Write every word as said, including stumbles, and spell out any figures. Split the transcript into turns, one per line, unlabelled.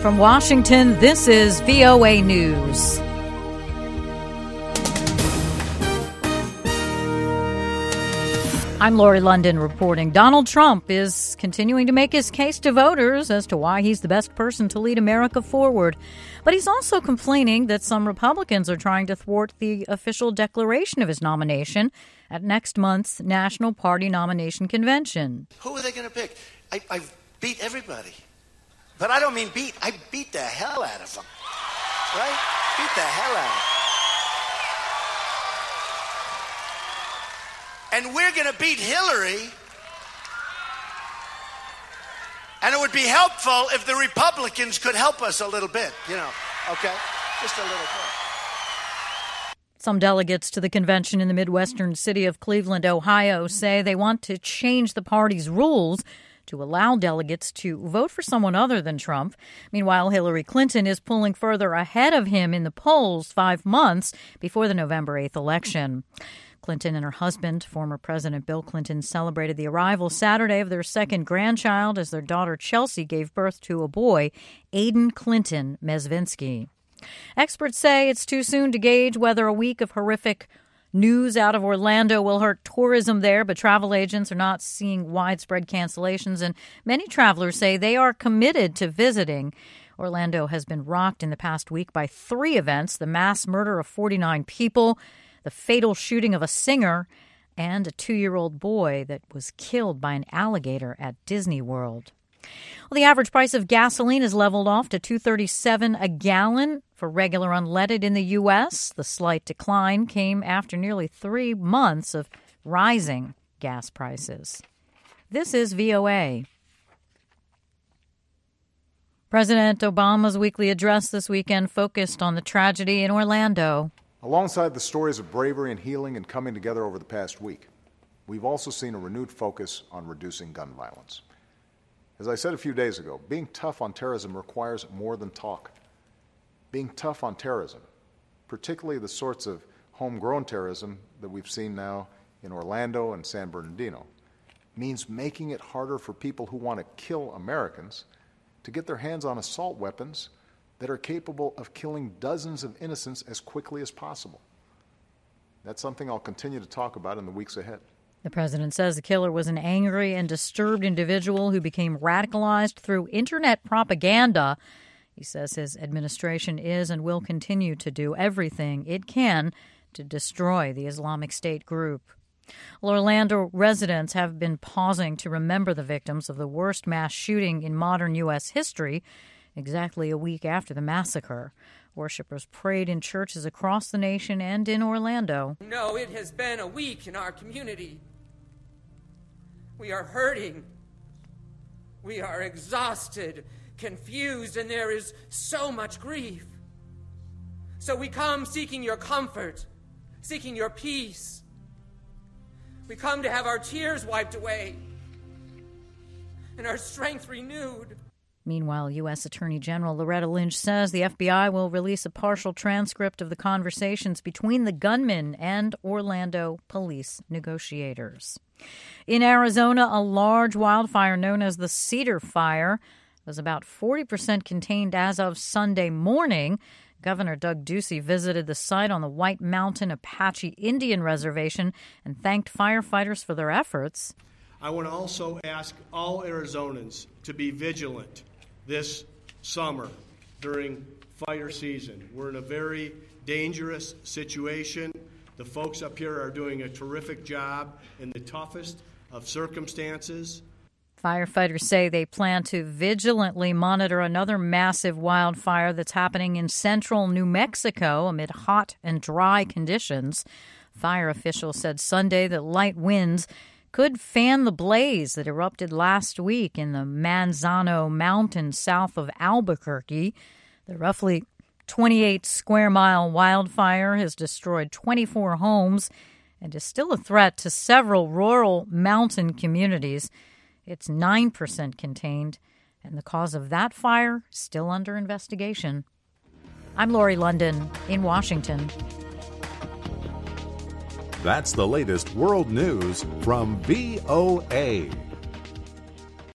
From Washington, this is V O A News. I'm Lori London reporting. Donald Trump is continuing to make his case to voters as to why he's the best person to lead America forward. But he's also complaining that some Republicans are trying to thwart the official declaration of his nomination at next month's National Party Nomination Convention.
Who are they going to pick? I, I beat everybody. But I don't mean beat. I beat the hell out of them. Right? Beat the hell out of them. And we're going to beat Hillary. And it would be helpful if the Republicans could help us a little bit, you know, okay? Just a little bit.
Some delegates to the convention in the Midwestern city of Cleveland, Ohio, say they want to change the party's rules to allow delegates to vote for someone other than Trump. Meanwhile, Hillary Clinton is pulling further ahead of him in the polls five months before the November eighth election. Clinton and her husband, former President Bill Clinton, celebrated the arrival Saturday of their second grandchild as their daughter Chelsea gave birth to a boy, Aiden Clinton Mezvinsky. Experts say it's too soon to gauge whether a week of horrific news out of Orlando will hurt tourism there, but travel agents are not seeing widespread cancellations, and many travelers say they are committed to visiting. Orlando has been rocked in the past week by three events: the mass murder of forty-nine people, the fatal shooting of a singer, and a two-year-old boy that was killed by an alligator at Disney World. Well, the average price of gasoline has leveled off to two dollars and thirty-seven cents a gallon for regular unleaded in the U S. The slight decline came after nearly three months of rising gas prices. This is V O A. President Obama's weekly address this weekend focused on the tragedy in Orlando.
Alongside the stories of bravery and healing and coming together over the past week, we've also seen a renewed focus on reducing gun violence. As I said a few days ago, being tough on terrorism requires more than talk. Being tough on terrorism, particularly the sorts of homegrown terrorism that we've seen now in Orlando and San Bernardino, means making it harder for people who want to kill Americans to get their hands on assault weapons that are capable of killing dozens of innocents as quickly as possible. That's something I'll continue to talk about in the weeks ahead.
The president says the killer was an angry and disturbed individual who became radicalized through internet propaganda. He says his administration is and will continue to do everything it can to destroy the Islamic State group. Well, Orlando residents have been pausing to remember the victims of the worst mass shooting in modern U S history. Exactly a week after the massacre, worshipers prayed in churches across the nation and in Orlando.
No, it has been a week in our community. We are hurting. We are exhausted, confused, and there is so much grief. So we come seeking your comfort, seeking your peace. We come to have our tears wiped away and our strength renewed.
Meanwhile, U S. Attorney General Loretta Lynch says the F B I will release a partial transcript of the conversations between the gunman and Orlando police negotiators. In Arizona, a large wildfire known as the Cedar Fire was about forty percent contained as of Sunday morning. Governor Doug Ducey visited the site on the White Mountain Apache Indian Reservation and thanked firefighters for their efforts.
I want to also ask all Arizonans to be vigilant this summer during fire season. We're in a very dangerous situation. The folks up here are doing a terrific job in the toughest of circumstances.
Firefighters say they plan to vigilantly monitor another massive wildfire that's happening in central New Mexico amid hot and dry conditions. Fire officials said Sunday that light winds could fan the blaze that erupted last week in the Manzano Mountains south of Albuquerque. The roughly twenty-eight square mile wildfire has destroyed twenty-four homes and is still a threat to several rural mountain communities. It's nine percent contained, and the cause of that fire still under investigation. I'm Lori London in Washington.
That's the latest world news from V O A.